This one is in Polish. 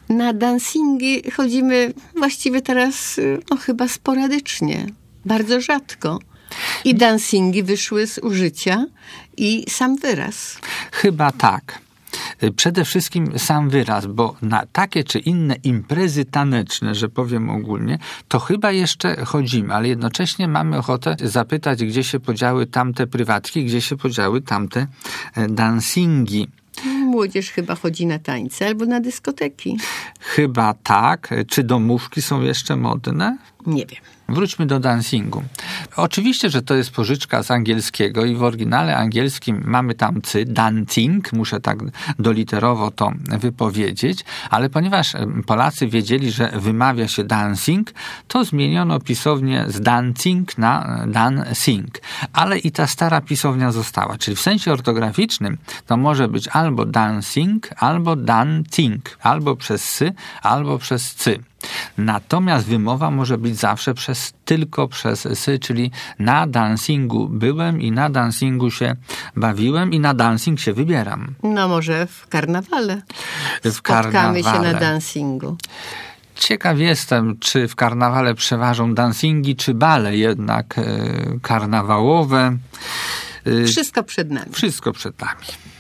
Na dancingi chodzimy właściwie teraz chyba sporadycznie, bardzo rzadko. I dancingi wyszły z użycia i sam wyraz. Chyba tak. Przede wszystkim sam wyraz, bo na takie czy inne imprezy taneczne, że powiem ogólnie, to chyba jeszcze chodzimy, ale jednocześnie mamy ochotę zapytać, gdzie się podziały tamte prywatki, gdzie się podziały tamte dancingi. Młodzież chyba chodzi na tańce albo na dyskoteki. Chyba tak. Czy domówki są jeszcze modne? Nie wiem. Wróćmy do dancingu. Oczywiście, że to jest pożyczka z angielskiego i w oryginale angielskim mamy tam dancing, muszę tak doliterowo to wypowiedzieć, ale ponieważ Polacy wiedzieli, że wymawia się dancing, to zmieniono pisownię z dancing na dancing. Ale i ta stara pisownia została, czyli w sensie ortograficznym to może być albo dancing, albo dancing, albo przez sy, albo przez cy. Natomiast wymowa może być zawsze tylko przez sy, czyli na dancingu byłem i na dancingu się bawiłem i na dancing się wybieram. No może w karnawale. Spotkamy się na dancingu. Ciekaw jestem, czy w karnawale przeważą dancingi, czy bale jednak karnawałowe. Wszystko przed nami. Wszystko przed nami.